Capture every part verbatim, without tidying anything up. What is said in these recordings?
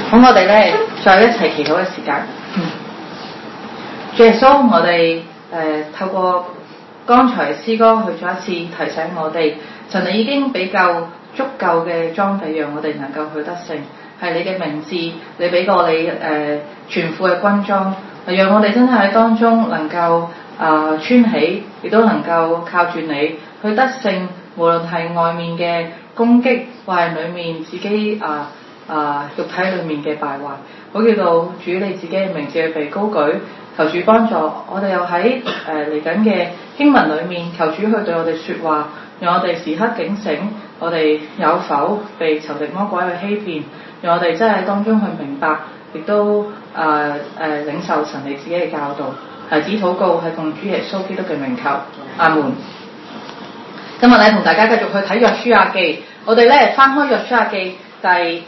咁我哋咧再一齊祈禱嘅時間。嗯，主耶穌，我哋誒、呃、透過剛才詩歌去再一次提醒我哋，神你已經俾夠足夠嘅裝備，讓我哋能夠去得勝。係你嘅名字，你俾過你誒、呃、全副嘅軍裝，讓我哋真係喺當中能夠啊、呃、穿起，亦都能夠靠住你去得勝。無論係外面嘅攻擊，或係裡面自己啊啊、呃呃、肉體裡面嘅敗壞，好叫到主你自己嘅名字去被高舉。求主幫助我哋，又喺誒嚟緊嘅經文裡面，求主去對我哋説話，讓我哋時刻警醒，我哋有否被仇敵魔鬼去欺騙，讓我哋真係當中去明白，亦都誒誒、呃呃、領受神你自己嘅教導。孩子禱告係奉主耶穌基督嘅名求，阿門。今日咧同大家繼續去睇約書亞記，我哋咧翻開約書亞記第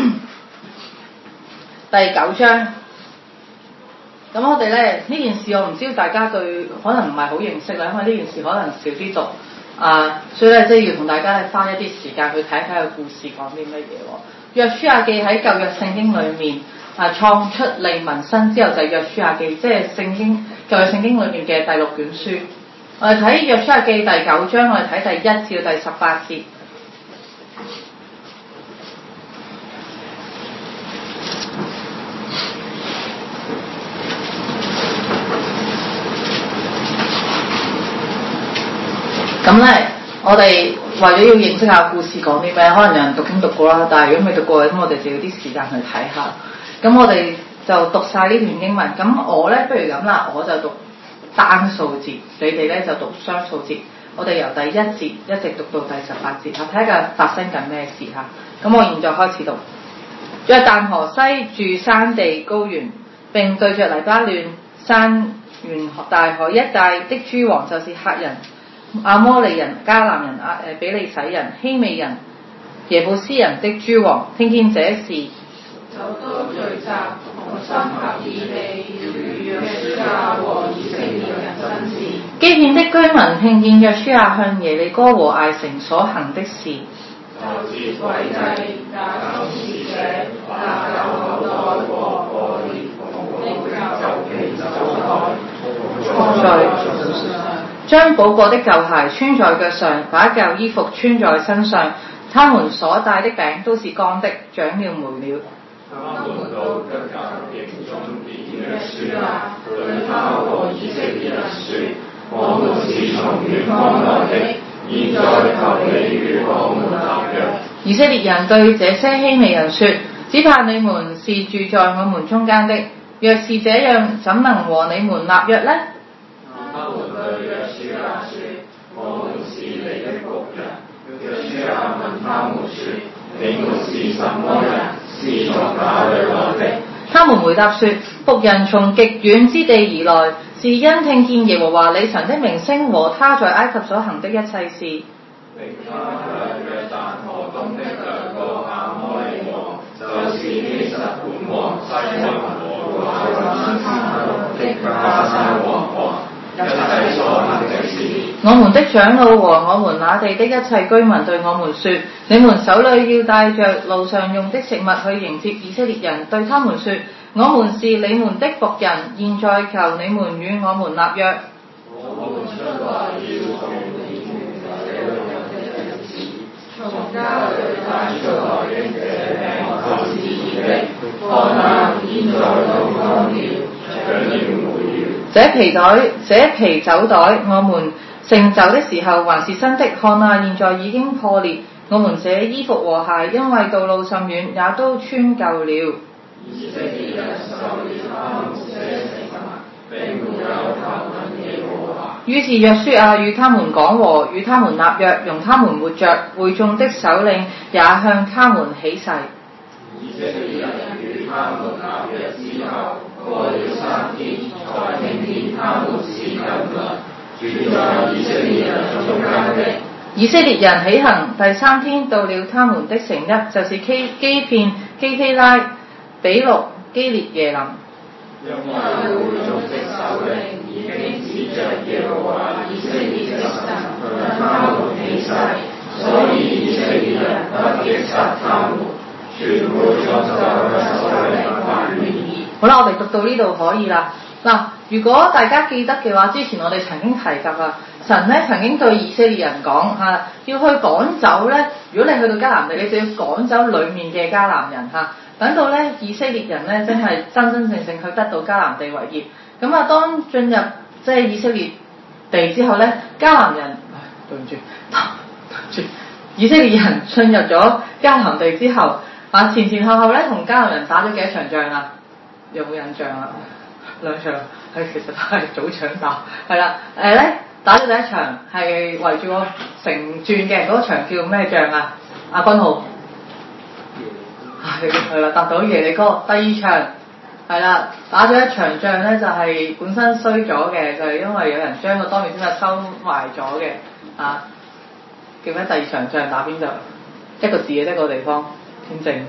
第九章。咁我哋咧呢件事，我唔知道大家對可能唔係好認識啦，因為呢件事可能少啲讀啊，所以咧即係要同大家咧花一啲時間去睇睇個故事講啲乜嘢喎。約書亞記喺舊約聖經裏面啊，創出利民申之後就係約書亞記，即係聖經舊約聖經裏面嘅第六卷書。我哋睇約書亞記第九章，我哋睇第一至到第十八節。咁咧，我哋為咗要認識下故事講啲咩，可能有人讀經讀過啦，但係如果未讀過嘅，咁我哋就要啲時間去睇下。咁我哋就讀晒呢段經文。咁我咧，不如咁啦，我就讀單數節，你哋咧就讀雙數節。我哋由第一節一直讀到第十八節，睇下發生緊咩事嚇。咁我現在開始讀。約旦河西住山地高原，並對着黎巴嫩山沿大海一帶的諸王，就是赫人、亞摩利人、迦南人、阿誒比利洗人、希未人、耶布斯人的諸王，聽見這事， 就都聚集，同心合意地與約書亞和以色列人爭戰。 基遍的居民聽見約書亞向耶利哥和艾城所行的事， 就設詭計，假裝使者，拿舊口袋和破裂的舊皮酒袋， 伏在將補過的舊鞋穿在腳上，把舊衣服穿在身上。他們所帶的餅都是乾的，長了霉了。 他們到吉甲營中見約書亞，對他和以色列人說：我們是從遠方來的，現在求你與我們立約。 以色列人對這些希未人說：只怕你們是住在我們中間的，若是這樣，怎能和你們立約呢？ 他們對約書亞說：我們是你的僕人。約書亞問他們說：你們是什麼人？是從哪裏來的？ 他們回答說：僕人從極遠之地而來，是因聽見耶和華你神的名聲和他在埃及所行的一切事。 並他向約旦河東的兩個亞摩利王，就是希實本王西宏和亞蘭山的巴珊王王，一切所行的事。 我們的長老和我們那地的一切居民對我們說：你們手裏要帶着路上用的食物去迎接以色列人，對他們說：我們是你們的僕人，現在求你們與我們立約。 我們出來要從你們這裏的日子，從家裏帶出來的這餅就是熱的，看哪，現在都乾了，長了霉了。 這皮袋、這皮酒袋，我們盛酒的時候還是新的，看哪，現在已經破裂。我們這衣服和鞋，因為道路甚遠，也都穿舊了。 以色列人受了他們這食物，並沒有求問耶和華。 於是約書亞與他們講和，與他們立約，容他們活着。會眾的首領也向他們起誓。 以色列人與他們立約之後，過了三天，才聽見他們是近鄰，住在以色列人中間的。 以色列人起行，第三天到了他們的城邑，就是基基遍、基希拉、比錄、基列耶琳。 因為會眾的首領已經指着耶和華以色列的神向他們起誓，所以以色列人不擊殺他們，全會眾就好啦，我哋讀到呢度可以啦。嗱，如果大家記得嘅話，之前我哋曾經提及啊，神咧曾經對以色列人講嚇、啊，要去趕走咧。如果你去到迦南地，你就要趕走裡面嘅迦南人嚇、啊，等到咧以色列人咧真係真真正正去得到迦南地為業。咁啊，當進入即係以色列地之後咧，迦南人，唉，對唔住，對唔住，以色列人進入咗迦南地之後，啊前前後後咧同迦南人打咗幾多場仗啊？有冇印象啊？兩場，係其實都係早場打，係啦，誒咧打咗第一場係圍住個城轉嘅，嗰場叫咩仗啊？亞軍號，係係啦，達到耶利哥。第二場係啦，打咗一場仗咧，就係、是、本身衰咗嘅，就係、是、因為有人將個當面之物收埋咗嘅，啊，叫咩？第二場仗打邊度？一個字嘅一個地方，天正。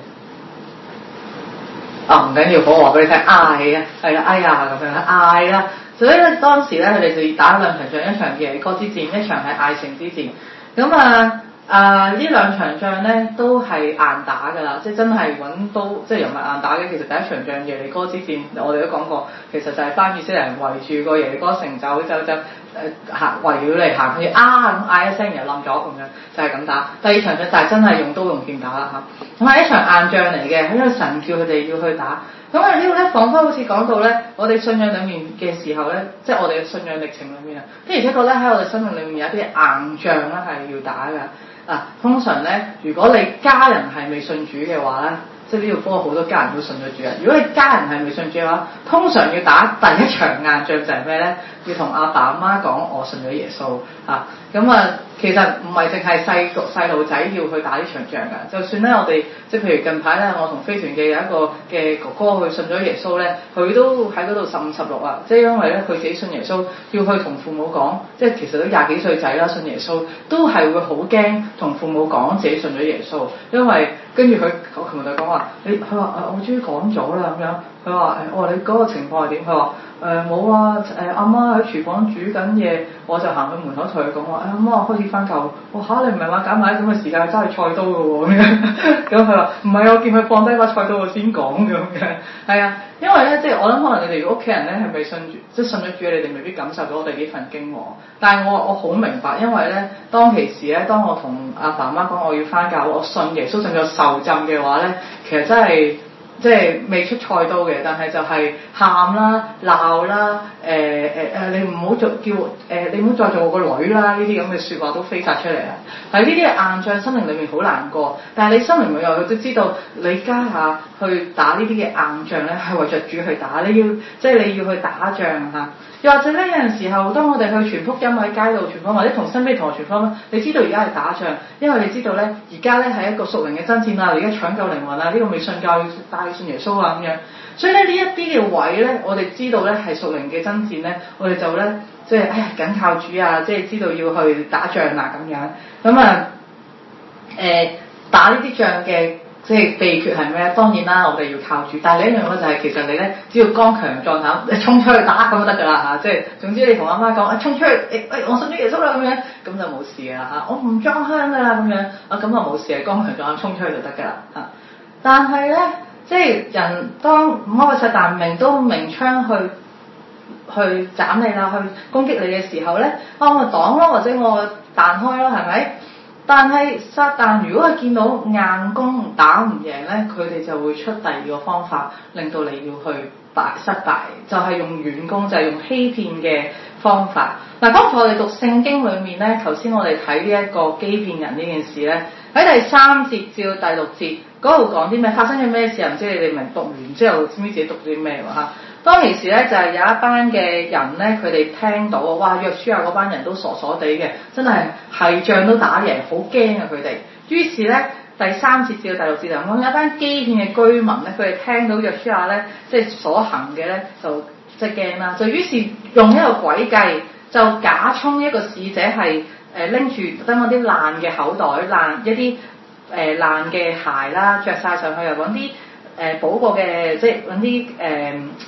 啊唔緊要，我話俾你聽，嗌啊，係啦，哎呀咁樣嗌啦，所以咧當時咧佢哋就打兩場仗，一場耶利哥之戰，一場係艾城之戰。咁啊啊呢兩場仗咧都係硬打㗎啦，即係真係揾刀，即係又唔係硬打嘅。其實第一場仗耶利哥之戰，我哋都講過，其實就係班以色列人圍住個耶利哥城走走走。誒行圍繞嚟行去啊咁嗌一聲，然後冧咗咁樣，就係、是、咁打。第二場仗就係真係用刀用劍打啦嚇，咁係一場硬仗嚟嘅，因為神叫佢哋要去打。咁啊呢度咧，彷彿好似講到咧，我哋信仰裡面嘅時候咧，即係我哋嘅信仰歷程裡面啊，的而且確咧喺我哋生命裡面有一啲硬仗咧係要打㗎。啊，通常咧，如果你家人係未信主嘅話咧，即係呢度科好多家人都信咗主啊。如果你家人係未信主嘅話，通常要打第一場硬仗就係咩咧？要同阿爸阿媽講我信咗耶穌啊。咁啊，其實唔係淨係細細路仔要去打呢場仗㗎。就算咧，我哋即係譬如近排咧，我同飛船嘅有一個嘅哥哥去信咗耶穌咧，佢都喺嗰度十五十六啊。即係因為咧，佢自己信耶穌，要去同父母講，即係其實都廿幾歲仔啦，信耶穌都係會好驚同父母講自己信咗耶穌，因為跟住佢，我琴日就講話，你佢話誒我終於講咗啦咁樣，佢話誒我話你嗰個情況係點？佢話誒冇啊，誒阿媽喺廚房煮緊嘢，我就行去門口同佢講話，誒阿媽我開始翻教，我嚇你唔係話揀埋啲咁嘅時間揸住菜刀嘅喎咁樣，咁佢話唔係啊，我見佢放低把菜刀我先講咁樣，係啊，因為咧即係我諗可能你哋屋企人咧係未信主，即係信咗主，你哋未必感受到我哋呢份經喎，但係我我好明白，因為咧當其時咧，當我同阿爸媽講我要翻教，我信耶穌，甚至受浸嘅話咧，其實真係。即係未出菜刀嘅，但係就係喊啦、鬧啦、誒誒誒，你唔好做叫誒、呃，你唔好再做我個女啦，呢啲咁嘅説話都飛晒出嚟啊！喺呢啲硬仗，生命裡面好難過，但係你生命裡面又都知道，你家下去打呢啲嘅硬仗咧，係為着主去打，你要即係你要去打仗嚇。又或者咧，有陣時候，當我哋去傳福音喺街度傳福音，或者同身邊同學傳福音，你知道而家係打仗，因為你知道咧，而家咧係一個屬靈嘅爭戰啦，而家搶救靈魂啊，呢、這個未信教要帶信耶穌啊咁樣，所以咧呢一啲嘅位咧，我哋知道咧係屬靈嘅爭戰咧，我哋就咧即係哎呀緊靠主啊，即係知道要去打仗啦咁樣，咁啊誒打呢啲仗嘅。即係秘訣係咩？當然啦，我哋要靠主。但係另一樣嘢就係、是、其實你咧，只要剛強壯膽，你衝出去打咁就得㗎啦嚇。即係總之你同阿媽講，啊衝出去，誒、哎、誒我信咗耶穌啦咁樣，咁就冇事㗎啦嚇。我唔裝香㗎啦咁樣，啊咁就冇事係剛強壯膽衝出去就得㗎啦嚇。但係咧，即係人當魔鬼撒旦明刀明槍去去斬你啦，去攻擊你嘅時候咧，啊我咪擋咯，或者我彈開咯，係咪？但係撒旦如果佢見到硬攻打唔贏咧，佢哋就會出第二個方法，令到你要去敗失敗，就係、是、用軟攻，就係、是、用欺騙嘅方法。嗱，剛才我哋讀聖經裏面咧，頭先我哋睇呢一個欺騙人呢件事咧，喺第三節至到第六節嗰度講啲咩？發生咗咩事啊？唔知你哋明讀完之後，知唔知自己讀咗啲咩喎嚇？當其時咧就係、是、有一班嘅人咧，佢哋聽到哇約書亞嗰班人都傻傻地嘅，真係係仗都打贏，好驚啊佢哋。於是咧第三節至到第六節就講有一班基遍嘅居民咧，佢哋聽到約書亞咧即係所行嘅咧就即係驚啦，就於是用一個詭計，就假充一個使者係誒拎住等嗰啲爛嘅口袋、爛一啲誒爛嘅鞋啦，着晒上去又揾啲誒補過嘅，即係揾啲誒。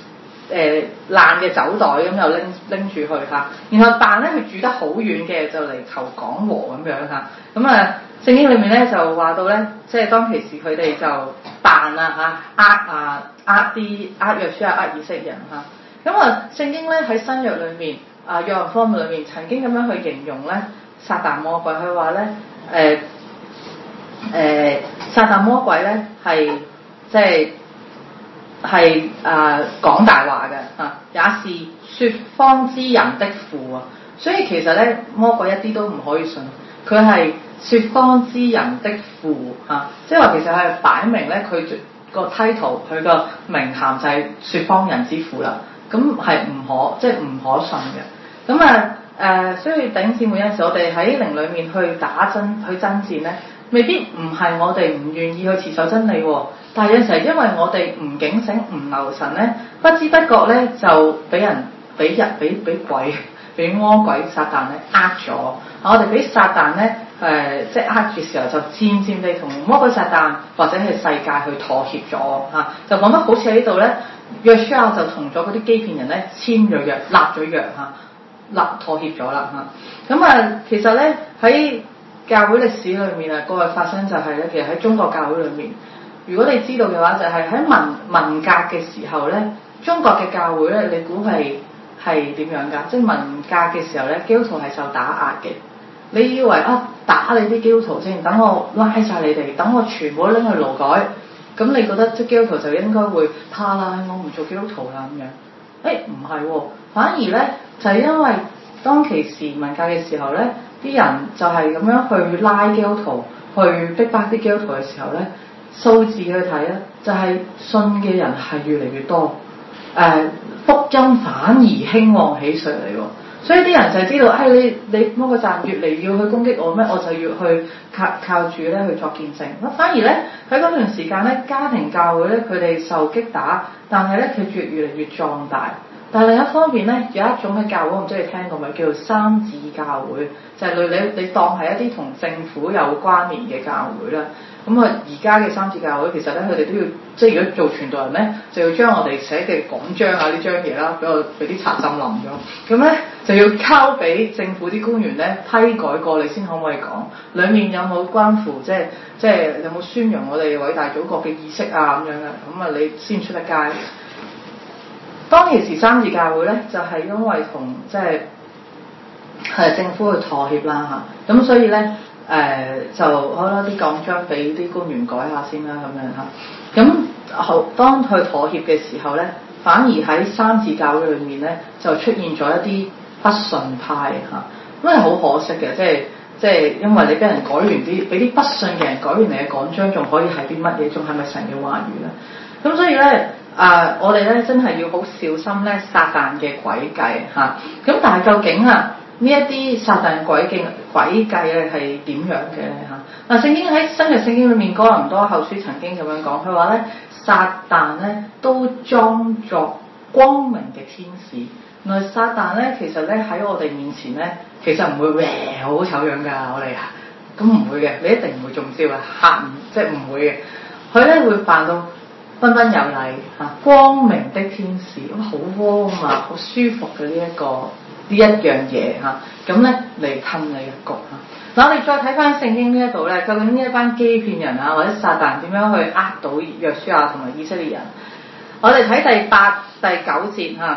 誒爛嘅酒袋咁又拎拎住去嚇，然後但咧佢住得好遠嘅就嚟求講和咁樣嚇，咁啊聖經裏面咧就話到咧，即係當其時佢哋就扮啊嚇呃啊呃啲呃約書亞呃以色列人嚇，咁啊聖經咧喺新約裏面啊約翰福音裏面曾經咁樣去形容咧撒旦魔鬼，佢話咧誒誒撒旦魔鬼咧係即係。係誒講大話嘅嚇，也是説謊之人的父啊！所以其實咧，魔鬼一啲都唔可以信，佢係説謊之人的父嚇，即係話其實係擺明咧，佢個 title 佢個名銜就係説謊人之父啦。咁係唔可即係唔可信嘅。咁啊誒，所以弟兄姊妹有陣時，我哋喺靈裡面去打真去爭戰咧，未必唔係我哋唔願意去持守真理喎。但係有時係因為我哋唔警醒、唔留神咧，不知不覺咧就俾人、俾人、俾俾鬼、俾魔鬼、撒旦咧呃咗。我哋俾撒旦咧誒、呃，即係呃住時候就漸漸地同魔鬼、撒旦或者係世界去妥協咗嚇、啊。就講得好似喺呢度咧，約書亞就同咗嗰啲欺騙人咧簽咗約、立咗約嚇，立、啊、妥協咗啦嚇。咁啊，其實咧喺教會歷史裏面啊，過去發生就係咧，其實喺中國教會裏面。如果你知道嘅話，就係、是、喺文文革嘅時候咧，中國嘅教會咧，你估係係點樣㗎？即係文革嘅時候咧，基督徒係受打壓嘅。你以為啊，打你啲基督徒先，等我拉晒你哋，等我全部拎去勞改，咁你覺得即係基督徒就應該會怕啦，我唔做基督徒啦咁樣？誒唔係喎，反而咧就係、是、因為當其時文革嘅時候咧，啲人就係咁樣去拉基督徒，去逼迫啲基督徒嘅時候咧。數字去睇咧，就係、是、信嘅人係越嚟越多，誒、呃、福音反而興旺起上嚟喎，所以啲人就係知道，誒、哎、你你魔鬼站越嚟要去攻擊我咩，我就要去靠靠住咧去作見證。咁反而咧喺嗰段時間咧，家庭教會咧佢哋受擊打，但係咧佢越越嚟越壯大。但係另一方面咧，有一種嘅教會，我唔知你聽過未，叫做三自教會，就係、是、類你你當係一啲同政府有關聯嘅教會啦。咁啊，而家嘅三自教會其實咧，佢哋都要即係如果做傳道人咧，就要將我哋寫嘅講章啊呢張嘢啦，俾我俾啲賊浸淋咗。咁咧就要交俾政府啲官員咧批改過，你先可唔可以講？裡面有冇關乎即係即係有冇宣揚我哋偉大祖國嘅意識啊咁樣嘅？咁啊你先出得街。當其時三自教會咧，就係、是、因為同即係係政府去妥協啦嚇，咁所以咧誒、呃、就好啦啲講章俾啲官員改下先啦咁樣嚇。咁後當佢妥協嘅時候咧，反而喺三自教會裏面咧就出現咗一啲不順派嚇，咁係好可惜嘅，即係即係因為你俾人改完啲，俾啲不信嘅人改完你嘅講章，仲可以係啲乜嘢？仲係咪神嘅話語咧？咁所以咧。啊、呃！我哋咧真係要好小心咧，撒旦嘅詭計嚇。咁、啊、但係究竟啊呢一啲撒旦詭計詭計咧係點樣嘅咧嚇？嗱、啊，聖經喺新約聖經裏面，哥林多後書曾經咁樣講，佢話咧撒旦咧都裝作光明嘅天使。原來撒旦咧其實咧喺我哋面前咧，其實唔會嘩好醜樣㗎，我哋啊，咁唔會嘅，你一定唔會中招啊，嚇唔即係唔會嘅，佢咧會扮到。彬彬有禮嚇，光明的天使，咁好 warm 啊，好舒服嘅呢一個呢一樣嘢嚇，咁咧嚟氹你嘅局嚇。嗱，我哋再睇翻聖經呢一度咧，究竟呢一班欺騙人啊，或者撒旦點樣去呃到約書亞同埋以色列人？我哋睇第八、第九節嚇。誒、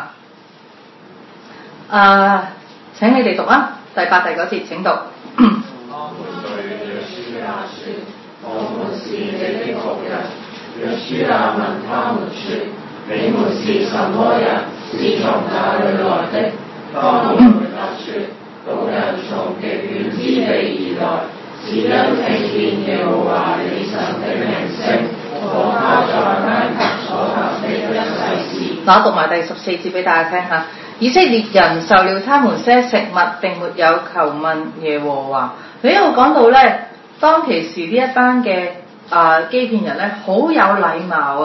呃，請你哋讀啊，第八、第九節請讀。約書亞問他們說：你們是什麼人？是從哪裏來的？他們回答說：老人從極遠之地而來，是因聽見耶和華你神的名聲和他在埃及所行的一切事。嗱，我讀埋第十四節俾大家聽下。以色列人受了他們些食物，並沒有求問耶和華。你呢度講到咧，當其時呢一班嘅。啊！欺騙人咧好有禮貌啊，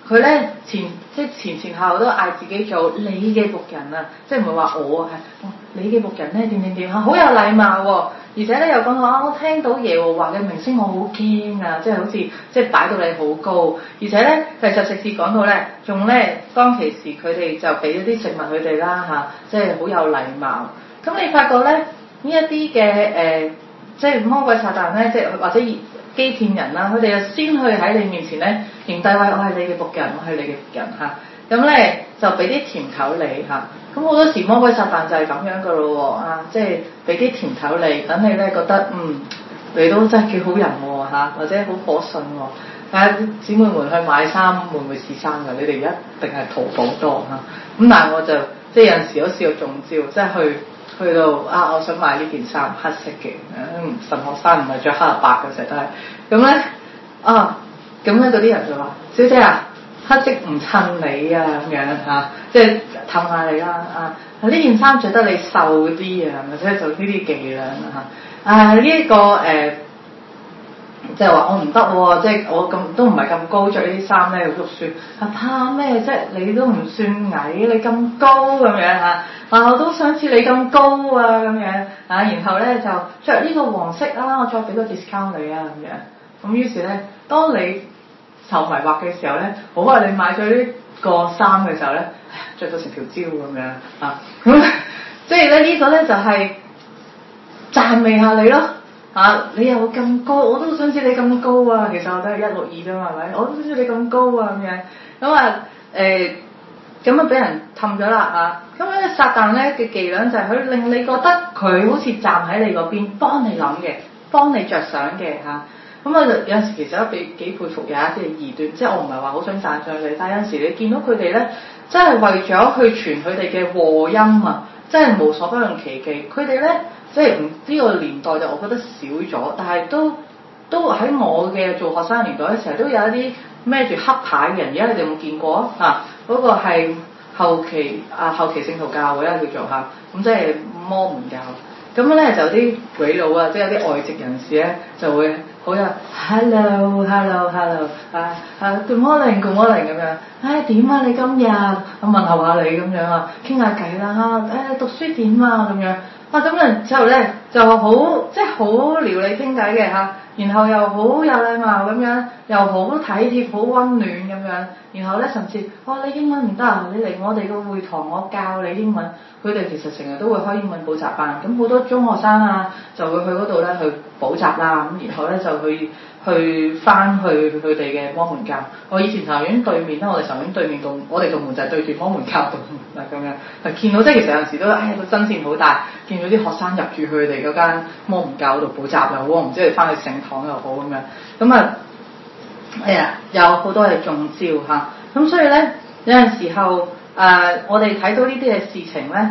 佢咧前即係前前後後都嗌自己做你嘅僕人啊，即係唔會話我係，你嘅僕人咧點點點嚇，好有禮貌喎、哦，而且咧又講話我聽到耶和華嘅名聲我好驚啊，即係好似即係擺到你好高，而且咧其實直至講到咧，仲咧當其時佢哋就俾咗啲食物佢哋啦嚇，即係好有禮貌。咁你發覺咧呢一啲嘅誒，即係魔鬼撒旦咧，即係或者欺騙人啦，佢哋就先去喺你面前咧認低位，我係你嘅僕人，我係你嘅僕人嚇。咁咧就俾啲甜頭你嚇。咁好多時魔鬼撒旦就係咁樣噶咯喎啊，即係俾啲甜頭你，等你咧覺得嗯你都真係幾好人喎嚇，或者好可信喎。啊姊妹們去買衫會唔會試衫㗎？你哋一定係淘寶多嚇。咁但係我就即係有陣時都試過中招，即係去。去到啊！我想買呢件衫，黑色嘅，嗯，神學生唔係着黑白嘅成日都係，咁咧啊，咁咧嗰啲人就話：小姐啊，黑色唔襯你啊咁樣嚇，即係氹下你啦啊！呢件衫着得你瘦啲啊，或者做呢啲伎倆啊啊呢一、這個誒。呃即係話我唔得喎，即係我咁都唔係咁高，着呢啲衫咧好肉酸。啊怕咩啫？你都唔算矮，你咁高咁樣嚇。啊我都想似你咁高啊咁樣啊，然後咧就着呢個黃色啊，我再俾個 discount 你啊咁樣。咁於是咧，當你受迷惑嘅時候咧，好啊你買咗呢個衫嘅時候咧，着到成條蕉咁樣啊。咁即係咧呢個咧就係讚美下你咯。啊！你又咁高，我都想似你咁高啊！其實我都係一六二啫嘛，係咪？我都想似你咁高啊咁樣。咁啊誒，咁啊俾人氹咗啦嚇。咁咧撒旦咧嘅伎倆就係佢令你覺得佢好似站喺你嗰邊，幫你諗嘅，幫你着想嘅嚇。咁啊有陣時其實都幾幾佩服有一啲嘅異端，即係我唔係話好想讚賞你，但係有陣時你見到佢哋咧，真係為咗去傳佢哋嘅禍音啊，真係無所不用其極。佢哋咧。即係唔呢個年代就我覺得少咗，但係都都喺我嘅做學生年代咧，成日都有一啲孭住黑牌嘅人，而家你哋有冇見過啊？嗱，嗰個係後期啊後期聖徒教會啦叫做嚇，咁即係摩門教。咁咧就有啲鬼佬啊，即係有啲外籍人士咧就會好有 hello hello hello 啊啊 good morning good morning 咁樣，唉點啊你今日我問候下你咁樣啊，傾下偈啦嚇，誒讀書點啊咁樣。啊咁然之後咧就好即係好撩你傾偈嘅嚇，然後又好有禮貌咁樣，又好體貼好溫暖咁樣，然後咧甚至哇、哦、你英文唔得啊，你嚟我哋個會堂我教你英文。佢哋其實成日都會開英文補習班，咁好多中學生啊就會去嗰度咧去補習啦，咁然後咧就去去翻去佢哋嘅摩門教。我以前神學院對面咧，我哋神學院對面度，我哋道門就係對住摩門教度嗱咁樣，係見到即係其實有陣時都哎呀個爭戰好大，見到啲學生入住佢哋嗰間摩門教度補習又好，唔知係翻去聖堂又好咁樣，咁啊哎呀有好多係中招嚇，咁所以咧有陣時候。誒、呃，我哋睇到呢啲嘅事情咧，誒、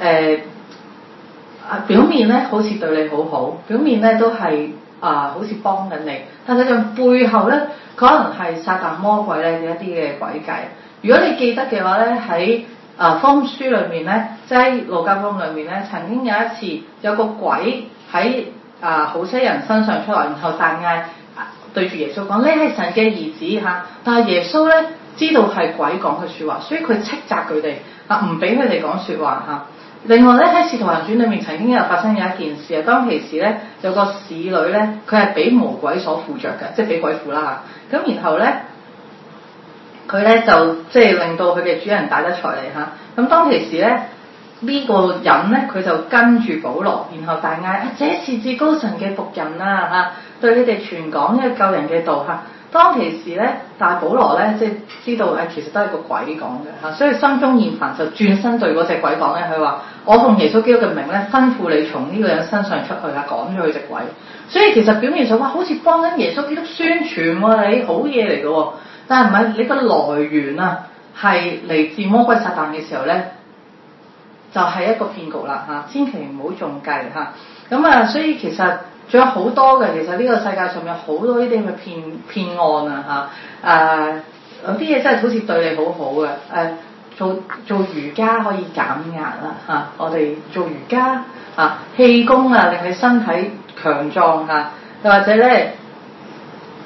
呃，啊表面咧好似對你好好，表面咧都係啊、呃、好似幫緊你，但係佢背後咧可能係撒旦魔鬼咧嘅一啲嘅詭計。如果你記得嘅話咧，喺啊福音書裏面咧，即係路加福音裏面咧，曾經有一次有個鬼喺啊好些人身上出嚟，然後大嗌對住耶穌講：你係神嘅兒子嚇！但係耶穌咧。知道係鬼講嘅説話，所以佢斥責佢哋啊，唔俾佢哋講説話嚇。另外咧喺《使徒行傳》裏面曾經有發生有一件事啊，當其時咧有個使女咧，佢係俾魔鬼所附着嘅，即係俾鬼附啦嚇。咁然後咧佢咧就即係令到佢嘅主人帶得出嚟嚇。咁當其時咧呢、這個人咧佢就跟住保羅，然後大嗌：啊，這是至高神嘅僕人啊嚇，對你哋傳講呢個救人嘅道嚇。當其時咧，但係保羅咧，即係知道誒，其實都係個鬼講嘅嚇，所以心中厭煩就轉身對嗰隻鬼講咧，佢話：我奉耶穌基督嘅名咧，吩咐你從呢個人身上出去啦，趕咗佢隻鬼。所以其實表面上話好似幫緊耶穌基督宣傳喎，你好嘢嚟嘅喎，但係唔係你個來源啊，係嚟自魔鬼撒旦嘅時候咧，就係、是、一個騙局啦嚇，千祈唔好中計嚇。咁啊，所以其實。仲有好多嘅，其實呢個世界上有好多呢啲咁嘅騙騙案啊嚇，誒有啲嘢真係好似對你好好嘅，誒、啊、做做瑜伽可以減壓啦嚇，我哋做瑜伽啊氣功啊令你身體強壯嚇，又、啊、或者咧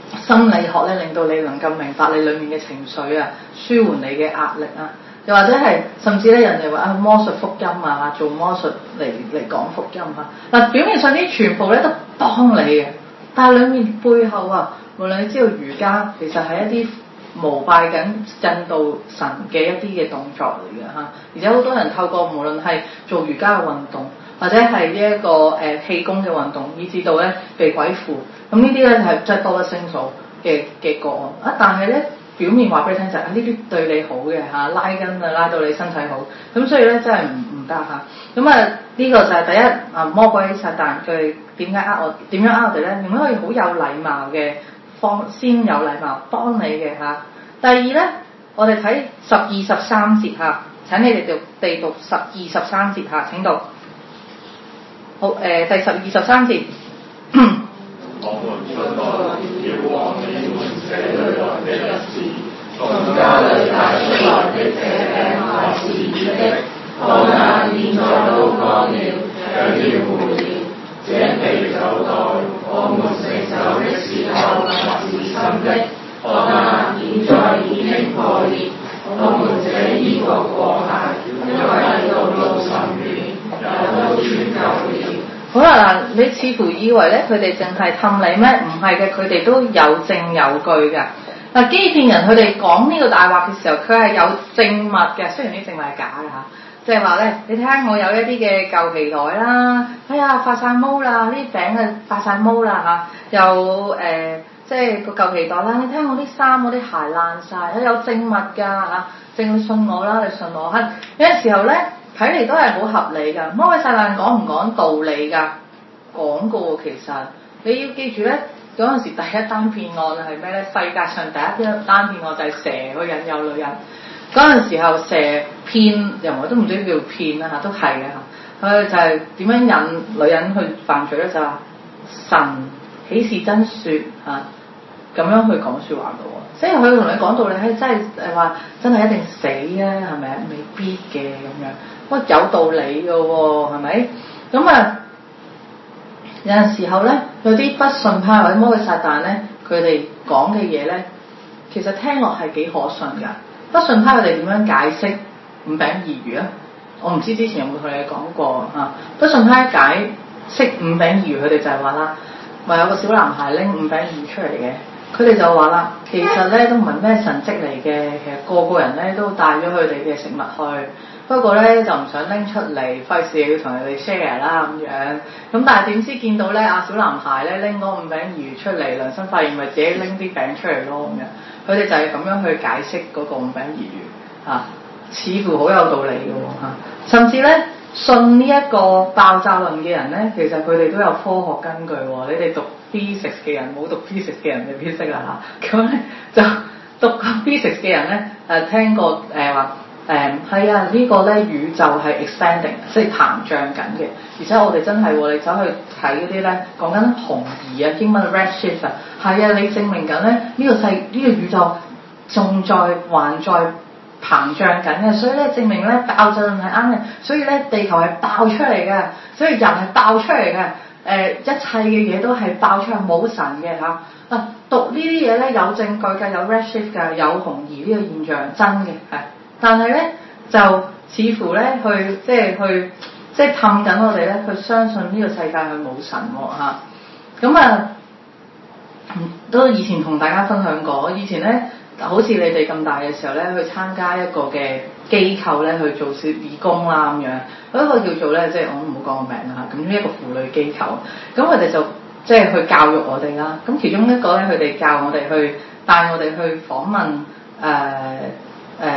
心理學咧，令到你能夠明白你裡面嘅情緒啊，舒緩你嘅壓力啊，又或者係甚至咧人哋話啊魔術福音啊，做魔術嚟嚟講福音啊，嗱表面上啲全部咧都幫你嘅，但係裡面背後啊，無論你知道瑜伽其實係一啲膜拜緊印度神嘅一啲嘅動作嚟嘅嚇，而且好多人透過無論係做瑜伽嘅運動，或者係呢一個誒、呃、氣功嘅運動，以至到咧被鬼附，咁呢啲咧係真係多得星數嘅嘅個案啊！但係咧表面話俾你聽就係呢啲對你好嘅嚇，拉筋啊拉到你身體好，咁所以咧真係唔唔得嚇。咁啊呢、這個就係第一啊魔鬼撒旦佢點解呃我點樣呃我哋咧？用可以好有禮貌嘅方先有禮貌幫你嘅嚇。第二咧，我哋睇十二十三節嚇，請你哋讀地讀十二十三節嚇，請讀。好誒、呃，第十二十三節。 我們出來要往你們這裏來的日子，從家裏帶出來的這餅乃是熱的，看哪現在都乾了，長了霉了。這啤酒袋我們承受的時候還是新的，看哪現在已經破裂。我們這衣服和鞋，因為道路甚遠，也都穿舊了。 好啦嗱，你似乎以為咧佢哋淨係氹你咩？唔係嘅，佢哋都有證有據㗎。嗱，欺騙人佢哋講呢個大話嘅時候，佢係有證物嘅，雖然啲證物係假嘅嚇。即係話咧，你睇下我有一啲嘅舊皮袋啦，哎呀發晒毛啦，啲餅啊發晒毛啦嚇，又誒、呃、即係個舊皮袋啦，你睇下我啲衫我啲鞋爛晒，有證物㗎嚇，證你信我啦，你信我嚇。有陣時候咧。睇嚟都係好合理㗎，魔鬼撒旦講唔講道理㗎？講過其實，你要記住咧，嗰陣時第一單騙案係咩咧？世界上第一單騙案就係蛇去引誘女人。嗰陣時候蛇騙，人我都唔知叫騙啦嚇，都係嘅嚇。佢就係點樣引女人去犯罪咧？就話神豈是真説嚇，咁樣去講説話嘅喎。即係佢同你講道理，係真係誒話真係一定死啊？係咪啊？未必嘅咁樣。喂，有道理嘅喎，係咪？咁啊，有陣時候咧，有啲不信派或者魔鬼撒旦咧，佢哋講嘅嘢咧，其實聽落係幾可信㗎。不信派佢哋點樣解釋五餅二魚啊？我唔知之前有冇同你講過啊。不信派解釋五餅二魚，佢哋就係話啦，咪有個小男孩拎五餅二魚出嚟嘅。佢哋就話啦，其實咧都唔係咩神蹟嚟嘅，其實個個人咧都帶咗佢哋嘅食物去。不過咧就唔想拎出嚟，費事要同人哋 share 啦咁樣。咁但係點知見到咧阿小男孩咧拎嗰五餅二魚出嚟，良心發現咪自己拎啲餅出嚟咯咁樣。佢哋就係咁樣去解釋嗰個五餅二魚嚇，似乎好有道理嘅喎嚇。甚至咧信呢一個爆炸論嘅人咧，其實佢哋都有科學根據喎。你哋讀 physics 嘅人冇讀 physics 嘅人未必識啦嚇。咁咧就讀過 physics 嘅人咧誒聽過誒話。誒係、嗯、啊，這個、呢個咧宇宙係 expanding，即係膨脹緊嘅。而且我哋真係喎，你走去睇嗰啲咧講緊紅移啊，英文 redshift 啊，係啊，你證明緊咧呢、這個世呢、這個宇宙仲在還在膨脹緊嘅，所以咧證明咧爆炸論係啱嘅，所以咧地球係爆出嚟嘅，所以人係爆出嚟嘅。誒、呃、一切嘅嘢都係爆出嚟，冇神嘅嚇。嗱、啊、讀呢啲嘢咧有證據嘅，有 redshift 嘅，有紅移呢個現象真嘅係。但係咧，就似乎咧去即係去即係氹緊我哋咧，去相信呢個世界係冇神喎嚇。咁啊，都以前同大家分享過，以前咧好似你哋咁大嘅時候咧，去參加一個嘅機構咧去做小義工啦咁樣，嗰個叫做咧即係我唔好講個名啦嚇。咁一個婦女機構，咁佢哋就即係去教育我哋啦。咁其中一個咧，佢哋教我哋去帶我哋去訪問誒。呃誒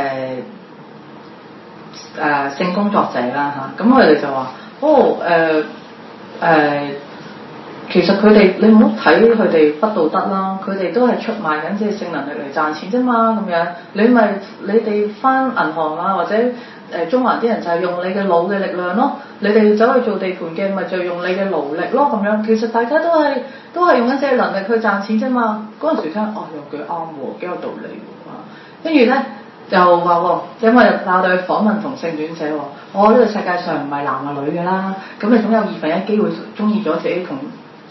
誒、呃、性工作者啦嚇，咁佢哋就話：哦誒誒、呃呃，其實佢哋你唔好睇佢哋不道德啦，佢哋都係出賣緊即係性能力嚟賺錢啫嘛咁樣。你咪你哋返銀行啊或者誒、呃、中環啲人就係用你嘅腦嘅力量咯，你哋走去做地盤嘅咪就係用你嘅勞力咯咁樣。其實大家都係都係用緊自己能力去賺錢啫嘛。嗰陣時聽哦又幾啱喎，幾有道理喎，跟住咧。就話喎，因為我哋去訪問同性戀者喎，我、哦、呢、這個世界上唔係男啊女嘅啦，咁你總有二分一機會中意咗自己同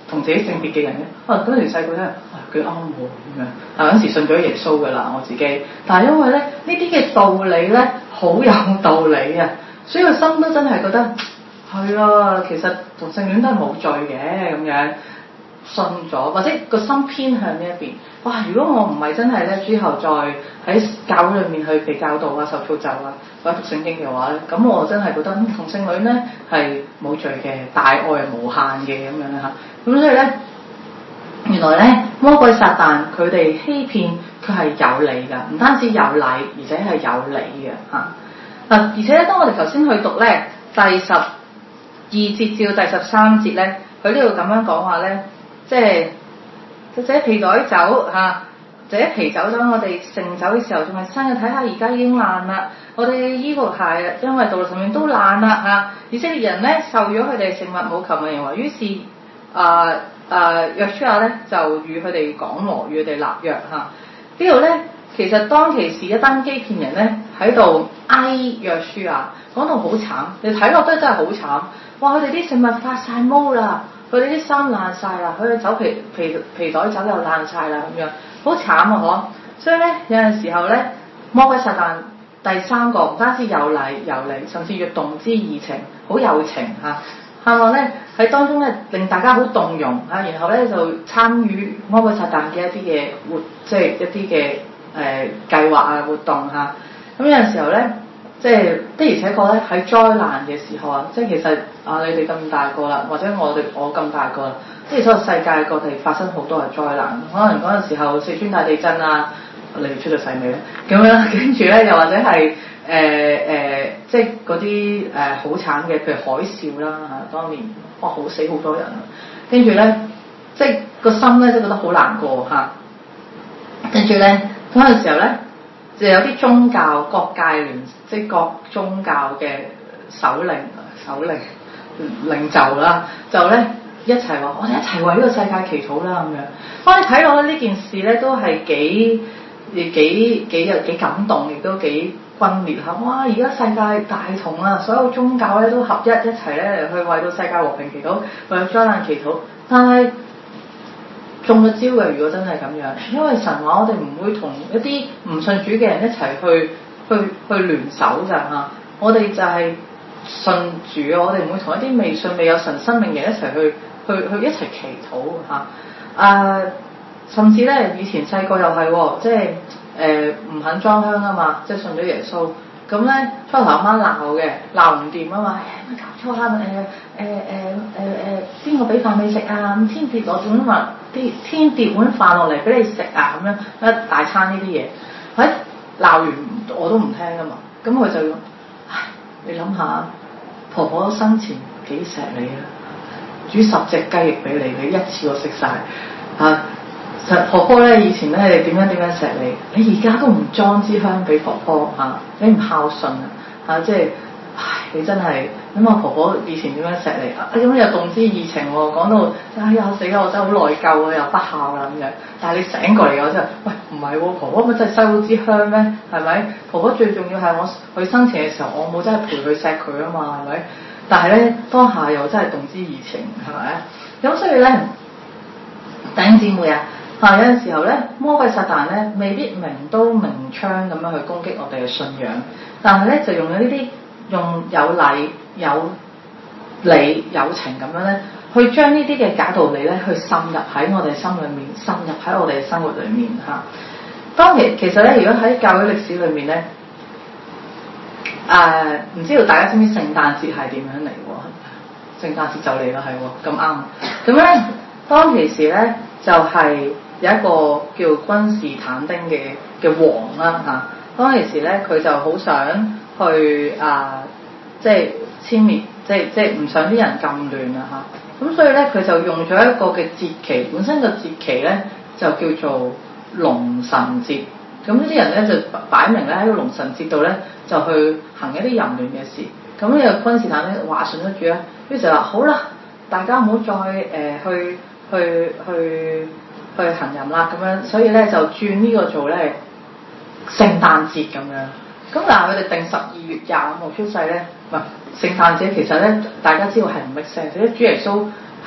同自己性別嘅人咧，啊嗰時細個咧，啊佢啱喎咁樣，啊嗰時信咗耶穌噶啦我自己，但係因為咧呢啲嘅道理咧好有道理啊，所以個心都真係覺得係啊，其實同性戀都係冇罪嘅咁樣。信咗，或者個心偏向呢一邊。哇！如果我唔係真係咧，之後再喺教會裏面去被教導啊、受造就啊，或者讀聖經嘅話咧，咁我真係覺得同性戀咧係冇罪嘅，大愛係無限嘅咁樣啦嚇。咁所以咧，原來咧魔鬼撒旦佢哋欺騙佢係有理㗎，唔單止有禮，而且係有理嘅嚇。嗱，而且咧，當我哋頭先去讀咧第十二節至到第十三節咧，佢呢度咁樣講話咧。即係，或者皮袋酒嚇，或者皮酒當我哋盛酒嘅時候仲係新嘅，睇下而家已經爛啦。我哋衣服鞋啊，因為道路上面都爛啦嚇。以色列人咧受咗佢哋食物冇求問耶和華，於是啊啊約書亞咧就與佢哋講和，與佢哋立約嚇。呢度咧其實當其時一班基遍人咧喺度哀約書亞，講到好慘，你睇落都真係好慘。哇！佢哋啲食物發晒毛啦〜佢哋啲衫爛晒啦，佢哋酒皮皮皮袋酒又爛晒啦咁樣，好慘啊！嗬，所以咧有陣時候咧，魔鬼撒旦第三個唔單止有禮有理，甚至要動之以情，好有情嚇。盼望咧喺當中咧令大家好動容嚇，然後咧就參與魔鬼撒旦嘅一啲嘅活，即係一啲嘅誒計劃啊活動嚇。咁有陣時候咧。即係的而且確咧喺災難嘅時候啊，即係其實啊你哋咁大個啦，或者我哋我咁大個啦，即係所有世界各地發生好多嘅災難，可能嗰陣時候四川大地震啊，你哋出咗世未咧？咁樣跟住咧又或者係誒誒，即係嗰啲誒好慘嘅，譬如海嘯啦嚇，當年哇好死好多人啊，跟住咧即係個心咧都覺得好難過嚇，跟住咧嗰陣時候咧。就有啲宗教各界聯，即係各宗教嘅首領、首領領袖啦，就咧一齊話：我哋一齊為呢個世界祈禱啦咁樣。我哋睇落咧呢件事咧都係幾幾幾有幾感動，亦都幾轟烈嚇！哇！而家世界大同啊，所有宗教咧都合一一齊咧去為到世界和平祈禱，為咗災難祈禱，但係。中咗招嘅，如果真係咁樣，因為神話我哋唔會同一啲唔信主嘅人一齊去去去聯手咋嚇，我哋就係信主，我哋唔會同一啲未信未有神生命嘅人一齊去去去一齊祈禱嚇。啊，甚至咧以前細個又係，即係誒唔肯裝香啊嘛，即係信咗耶穌。咁咧初頭阿媽鬧嘅，鬧唔掂啊嘛，誒乜搞錯啦？誒誒誒誒誒邊個俾飯你食啊？咁天跌落碗飯，啲天跌碗飯落嚟俾你食啊？咁樣一大餐呢啲嘢，喺鬧完我都唔聽噶嘛。咁佢就，唉，你諗下，婆婆生前幾錫你啊？煮十隻雞翼俾你，你一次過食晒啊！婆婆咧以前咧點樣點樣錫你，你而家都唔裝支香俾婆婆嚇、啊，你唔孝順啊嚇，即係唉你真係咁啊！婆婆以前點樣錫你啊？咁又動之以情喎，講到哎呀死啦！我真係好內疚啊，又不孝啦咁樣。但係你醒過嚟我真係，喂唔係喎，婆婆咪真係收到支香咩？係咪？婆婆最重要係我佢生前嘅時候，我冇真係陪佢錫佢啊嘛，係咪？但係咧當下又真係動之以情，係咪啊？咁所以咧，弟兄姊妹啊！啊！有陣時候咧，魔鬼撒旦咧未必明刀明槍咁樣去攻擊我哋嘅信仰，但係咧就用咗呢啲用有禮有理有情咁樣咧，去將呢啲嘅假道理咧，去滲入喺我哋心裏面，滲入喺我哋嘅生活裏面嚇。當其其實咧，如果喺教會歷史裏面咧，誒、呃、唔知道大家知唔知聖誕節係點樣嚟喎？聖誕節就嚟啦，係喎，咁啱。咁咧，當其時咧就係、是。有一個叫君士坦丁嘅嘅王啦嚇，當其時咧佢就好想去啊，即係殲滅，即係即係唔想啲人咁亂啊嚇，咁所以咧佢就用咗一個嘅節期，本身個節期咧就叫做龍神節，咁呢啲人咧就擺明咧喺個龍神節度咧就去行一啲淫亂嘅事，咁呢個君士坦丁話信得住咧，於是就話好啦，大家唔好再誒、呃、去去去。去去行淫啦咁樣，所以咧就轉呢個做咧聖誕節咁樣。咁但係佢哋定十二月廿五號出世咧，唔係聖誕節其實咧大家知道係唔 make sense，因為主耶穌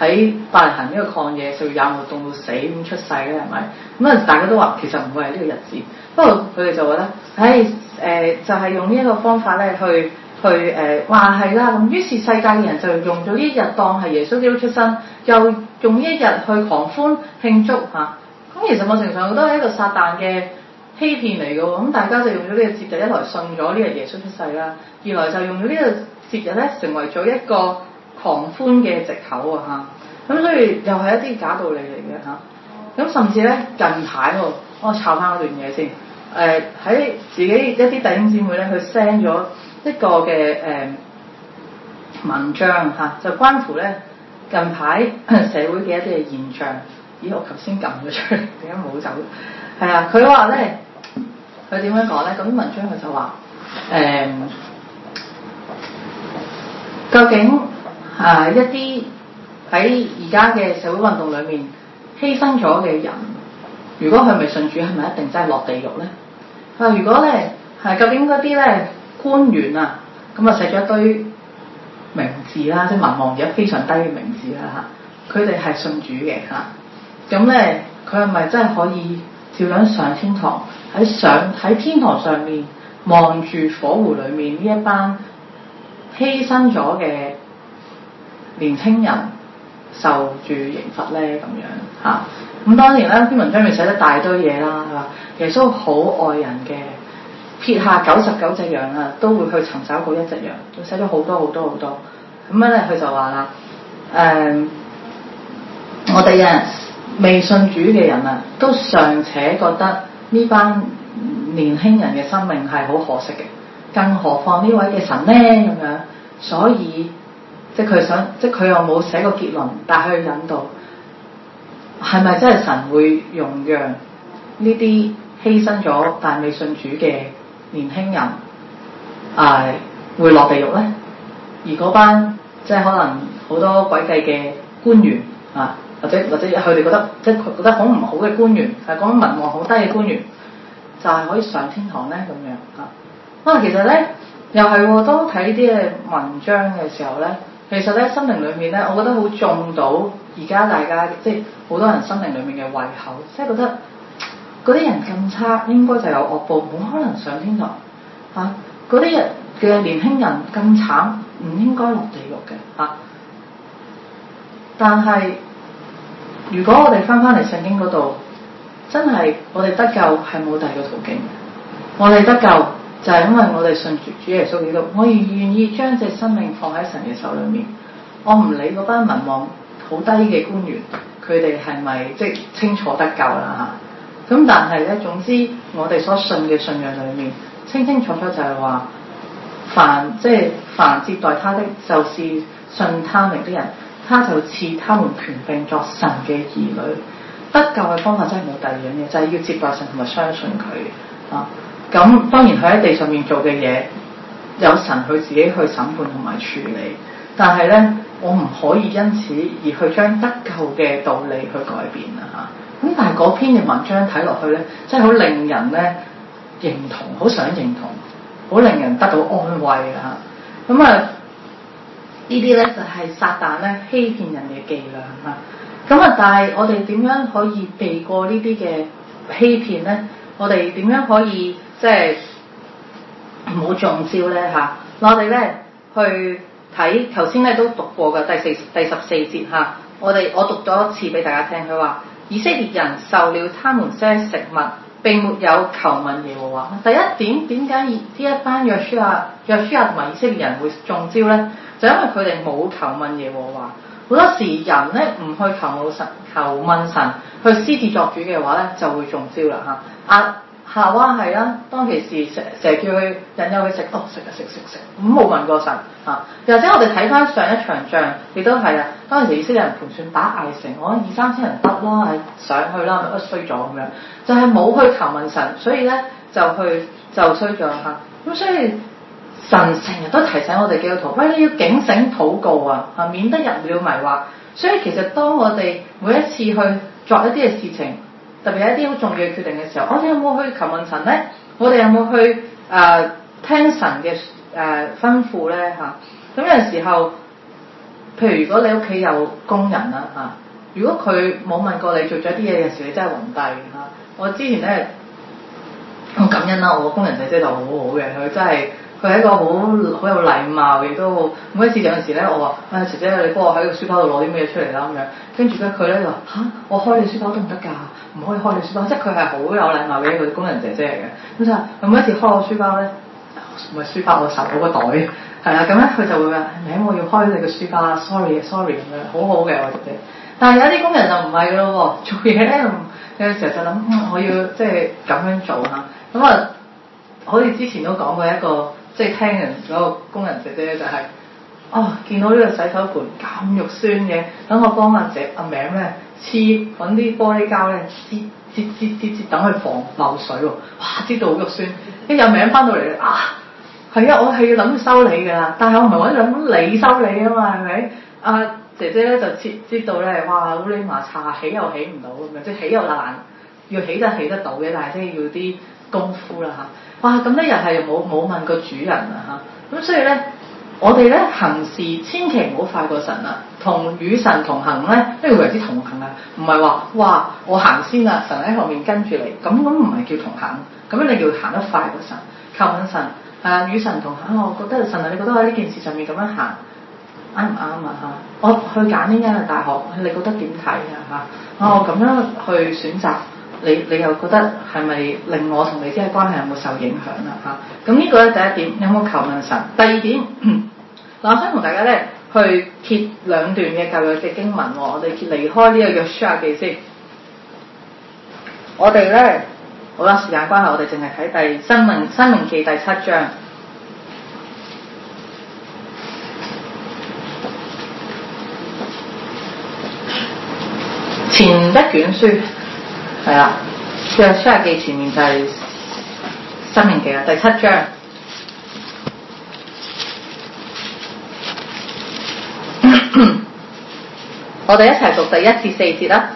喺伯利恆呢個曠野，就要廿個凍到死咁出世咧，係咪？咁啊，大家都話其實唔會係呢個日子，不過佢哋就覺得，唉，誒、呃、就係、是、用呢一個方法咧去去誒話係啦，咁於是世界嘅人就用咗呢一日當係耶穌基督出生，又用呢一日去狂歡慶祝嚇。咁、啊、其實某程度上都係一個撒旦嘅欺騙嚟嘅喎。咁大家就用咗呢個節日，一來信咗呢日耶穌出世啦，二來就用咗呢個節日咧成為咗一個狂歡嘅藉口啊嚇。咁所以又係一啲假道理嚟嘅嚇。咁、啊、甚至咧近排喎，我抄翻嗰段嘢先。誒、呃、喺自己一啲弟兄姊妹咧，佢 send 咗一個嘅誒、呃、文章嚇、啊，就關乎咧近排社會嘅一啲嘅現象。咦，我頭先撳咗出嚟，點解冇走？係啊，佢話咧，佢點樣講咧？咁文章佢就話誒、呃，究竟啊一啲喺而家嘅社會運動裏面犧牲咗嘅人，如果佢未信主，係咪一定真係落地獄咧？啊，如果咧係究竟嗰啲咧官員啊，咁啊寫咗一堆名字啦，即係民望而家非常低嘅名字啦嚇，佢哋係信主嘅嚇。咁咧，佢係咪真係可以照樣上天堂？喺上喺天堂上面望住火湖裡面呢一班犧牲咗嘅年輕人受住刑罰咧？咁樣嚇。咁當然啦，篇文章咪寫得大堆嘢啦，係嘛？耶穌好愛人嘅，撇下九十九隻羊啊，都會去尋找嗰一隻羊。佢寫咗好多好多好多。咁樣咧，佢就話啦，誒、呃，我哋啊〜未信主嘅人啊，都尚且覺得呢班年輕人嘅生命係好可惜嘅，更何況呢位嘅神呢？咁樣，所以即係佢想，即係佢又冇寫個結論，但係佢引導係咪真係神會容讓呢啲犧牲咗但係未信主嘅年輕人啊、呃、會落地獄呢？而嗰班即係可能好多詭計嘅官員啊。或者或者佢哋覺得即係佢覺得好唔好嘅官員，係講民望好低嘅官員，就係、是、可以上天堂咧咁樣嚇。啊，其實咧又係喎，當睇呢啲嘅文章嘅時候咧，其實咧心靈裏面咧，我覺得好中到而家大家即係好多人心靈裏面嘅胃口，即係覺得嗰啲人咁差，應該就有惡報，冇可能上天堂嚇。嗰啲人嘅年輕人咁慘，唔應該落地獄嘅嚇、啊。但係如果我哋翻返嚟聖經嗰度，真係我哋得救係冇第二個途徑。我哋得救就係因為我哋信主主耶穌基督，我願願意將隻生命放喺神嘅手裏面。我唔理嗰班民望好低嘅官員，佢哋係咪即係清楚得救啦嚇？咁但係咧，總之我哋所信嘅信仰裏面，清清楚楚就係話，凡即係凡接待他的，就是信他名的人。他就賜他們權柄作神嘅兒女。得救嘅方法真係冇第二樣嘢，就係、是、要接待神同埋相信佢啊。咁當然佢喺地上面做嘅嘢，有神佢自己去審判同埋處理。但係咧，我唔可以因此而去將得救嘅道理去改變啊嚇。咁但係嗰篇嘅文章睇落去咧，真係好令人咧認同，好想認同，好令人得到安慰啊。咁啊〜呢啲咧就係撒旦咧欺騙人嘅伎倆嚇，咁啊！但係我哋點樣可以避過呢啲嘅欺騙咧？我哋點樣可以即係唔好中招咧嚇？我哋咧去睇頭先咧都讀過嘅第四第十四節嚇，我哋我讀咗一次俾大家聽。佢話以色列人受了他們些食物，並沒有求問耶和華。第一點，點解呢一班約書亞約書亞同埋以色列人會中招咧？就因為佢哋冇求問耶和華。好多時人咧唔去求問神，求問神去私自作主嘅話咧，就會中招啦嚇。阿夏娃係啦，當其時成成日叫佢引誘佢食，哦食啊食食食，咁冇問過神嚇。又或者我哋睇翻上一場仗，亦都係啊，當其時以色列人盤算打艾城，我二三千人得啦，上去啦，咪衰咗咁樣，就係、是、冇去求問神，所以咧就去就衰咗嚇。咁所以神成日都提醒我哋基督徒，喂，你要警醒禱告啊，嚇，免得入了迷惑。所以其實當我哋每一次去作一啲嘅事情，特別係一啲好重要嘅決定嘅時候，我哋有冇去求問神咧？我哋有冇去誒、呃、聽神嘅誒、呃、吩咐咧？嚇，咁有陣時候譬如如果你屋企有工人啦嚇，如果佢冇問過你做咗啲嘢嘅時候，你真係暈低嚇。我之前咧好感恩啦，我個工人姐姐就好好嘅，佢真係佢係一個好好有禮貌，亦都每一次有陣時咧，我話啊姐姐你幫我喺個書包度攞啲咩出嚟啦咁樣，跟住咧佢咧就話嚇我開你書包都唔得㗎，唔可以開你書包，即係佢係好有禮貌嘅一個工人姐姐嚟嘅。咁就佢每一次開我書包咧，唔係書包我手我個袋係啦，咁咧佢就會話名我要開你個書包 ，sorry sorry 咁樣，好好嘅我姐姐。但係有啲工人就唔係㗎咯喎，做嘢咧有陣時候就諗、嗯、我要即係咁樣做嚇，咁啊好似之前都講過一個即係聽人嗰個工人姐姐就係、是、哦見到呢個洗手盤咁肉酸嘅，等我幫阿姐阿名咧黐揾啲玻璃膠咧擠擠擠擠擠，等佢防漏水喎，哇擠到好肉酸，跟住阿名翻到嚟啊係啊，我係要諗住修理㗎啦，但係我唔係揾諗你修理啊嘛係咪？啊姐姐咧就知知道咧，哇烏哩麻擦起又起唔到咁樣，即係起又難，要起就起得到嘅，但係即係要啲功夫啦嚇。哇咁咧又係冇冇問過主人啊嚇，咁所以咧我哋咧行事千祈唔好快過神啊，同與神同行咧，呢個為之同行啊，唔係話哇我行先啦，神喺後面跟住你，咁咁唔係叫同行，咁樣你要行得快過神，靠緊神啊與神同行，我覺得神啊，你覺得喺呢件事上面咁樣行啱唔啱啊嚇？我去揀呢間嘅大學，你覺得點睇啊嚇？啊我咁樣去選擇，你你又覺得係咪令我同你之間關係有冇受影響啦嚇？咁呢個咧第一點，有冇求問神？第二點，嗱我想同大家咧去揭兩段嘅舊約嘅經文喎，我哋離開呢個約書亞記先。我哋咧好啦，時間關係，我哋淨係睇第申命申命記第七章。前一卷書係啦，約書亞記前面就係申命記啦，第七章。我哋一齊讀第一至四節啦。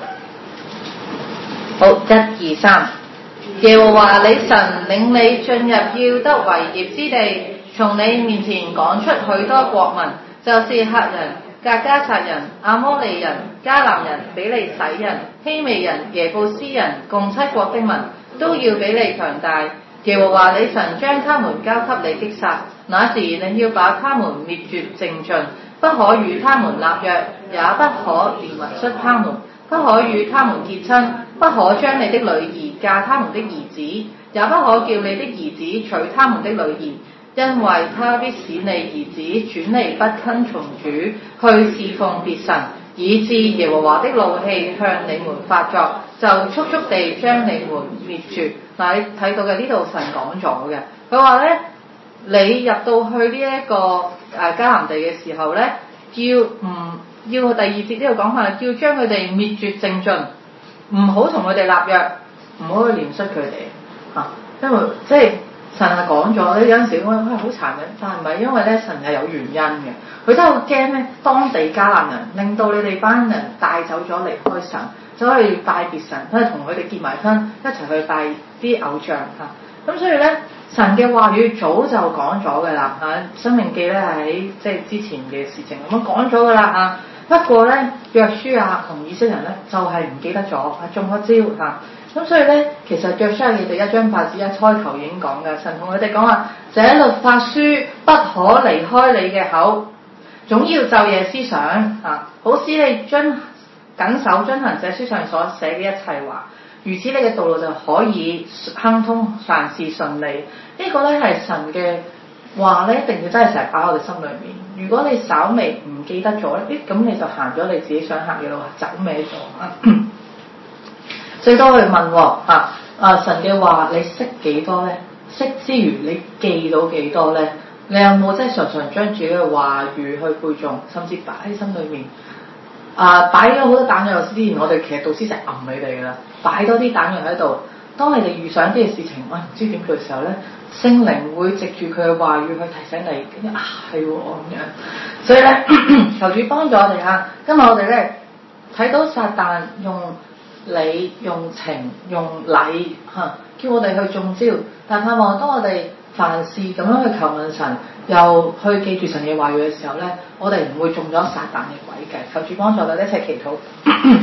好，一二三。耶和華你神領你進入要得為業之地，從你面前趕出許多國民，就是赫人、革迦撒人、亞摩利人、迦南人、比利洗人、希未人、耶布斯人，共七國的民，都要比你強大。耶和華你神將他們交給你擊殺，那時你要把他們滅絕淨盡，不可與他們立約，也不可憐憫恤他們，不可與他們結親，不可將你的女兒嫁他們的兒子，也不可叫你的兒子娶他們的女兒，因為他必使你兒子轉離不跟從主，去侍奉別神，以致耶和華的怒氣向你們發作，就速速地將你們滅絕。嗱，你睇到嘅呢度神講咗嘅，佢話咧，你入到去呢、這、一個誒迦南地嘅時候咧，要唔要第二節呢度講法，要將佢哋滅絕淨盡，唔好同佢哋立約，唔好去憐恤佢哋嚇，因為即係神係講咗咧，有陣時我係好殘忍，但係唔係因為咧神係有原因嘅，佢真係好驚咧當地迦南人令到你哋班人帶走咗離開神。走去拜別神，都係同佢哋結埋婚，一齊去拜啲偶像嚇。咁所以咧，神嘅話語早就講咗㗎啦嚇。申命記咧係喺即係之前嘅事情咁樣講咗㗎啦嚇。不過咧，約書亞同以色列人咧就係、是、唔記得咗啊，中咗招嚇。咁所以咧，其實約書亞記第一章八至一開頭已經講嘅，神同佢哋講話：這律法書不可離開你嘅口，總要晝夜思想嚇，好使你遵謹守遵行這書上所寫嘅一切話，如此你嘅道路就可以亨通，凡事順利。這個、呢個咧係神嘅話咧，一定要真係成日擺喺我哋心裏面。如果你稍微唔記得咗咧，咁你就行咗你自己想行嘅路，走歪咗啊！最多去問喎啊啊神嘅話你識幾多咧？識之餘你記到幾多咧？你有冇即係常常將自己嘅話語去背誦，甚至擺喺心裏面？啊！擺咗好多彈藥之前，我哋其實導師成日揞你哋㗎啦，擺多啲彈藥喺度。當你哋遇上啲嘅事情，我、哎、唔知點做嘅時候咧，聖靈會藉住佢嘅話語去提醒你。跟住啊，係喎咁樣。所以咧，求主幫助我哋嚇。今日我哋咧睇到撒旦用禮、用情、用禮嚇，叫我哋去中招。但盼望當我哋凡事咁樣去求問神，又去記住神嘅話語嘅時候咧，我哋唔會中咗撒旦嘅詭計。求主幫助我哋一齊祈禱。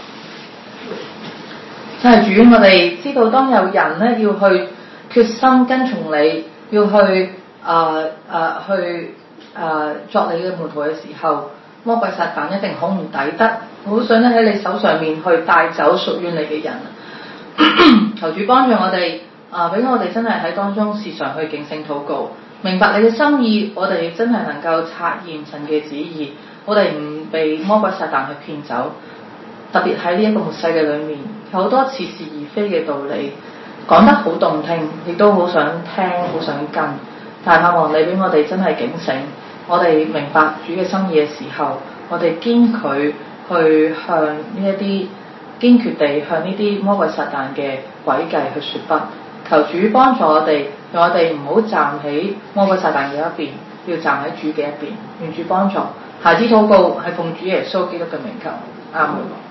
就係主，我哋知道當有人咧要去決心跟從你，要去誒誒、呃呃、去誒、呃、作你嘅門徒嘅時候，魔鬼撒旦一定好唔抵得，好想咧喺你手上面去帶走屬於你嘅人。求主幫助我哋，啊、呃，俾我哋真係喺當中時常去警醒禱告，明白你嘅心意，我哋真係能夠察驗神嘅旨意，我哋唔被魔鬼撒旦去騙走。特別喺呢一個末世嘅裏面，有好多似是而非嘅道理，講得好動聽，亦都好想聽，好想跟。但係盼望你俾我哋真係警醒，我哋明白主嘅心意嘅時候，我哋堅拒去向呢一啲堅決地向呢啲魔鬼撒旦嘅詭計去說不。求主幫助我哋，讓我哋唔好站喺魔鬼撒旦嘅一邊，要站喺主嘅一邊。願主幫助。孩子禱告係奉主耶穌基督嘅名求，阿門。